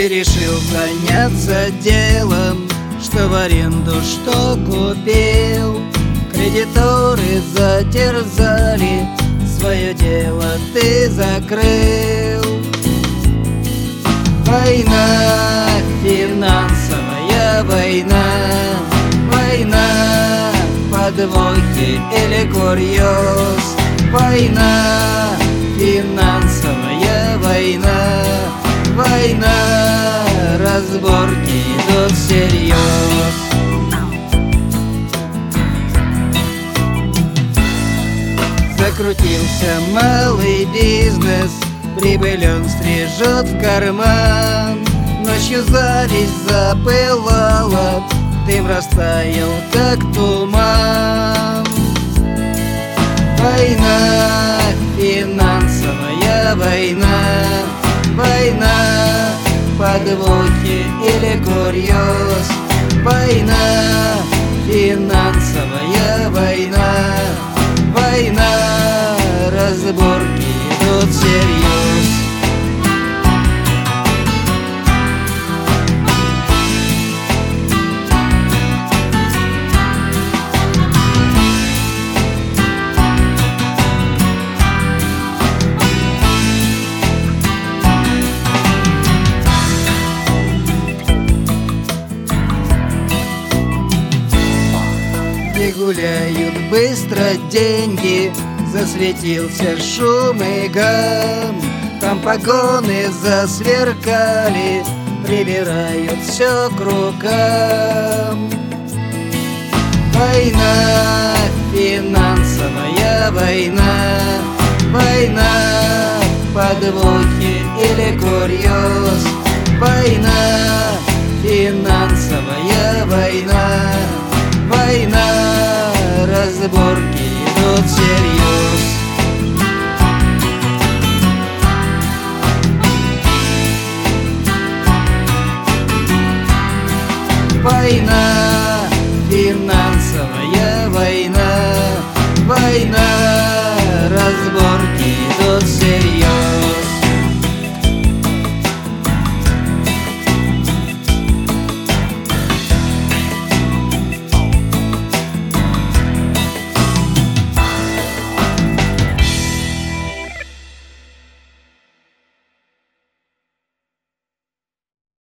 решил заняться делом, что в аренду, что купил. Кредиторы затерзали, свое дело ты закрыл. Война, финансовая война, война, подвохи или курьез. Война, финансовая война, война, разборки идут всерьез. Закрутился малый бизнес, прибыль он стрижет в карман. Ночью зависть запылала, дым растаял, как туман. Война, финансовая война, война, подвохи или курьез. Война, финансовая война, война, разборки идут всерьез. И гуляют быстро деньги, засветился шум и гам. Там погоны засверкали, прибирают все к рукам. Война, финансовая война, война, подвохи или курьез. Война, финансовая война, война, разборки идут всерьез. Война, финансовая война, война,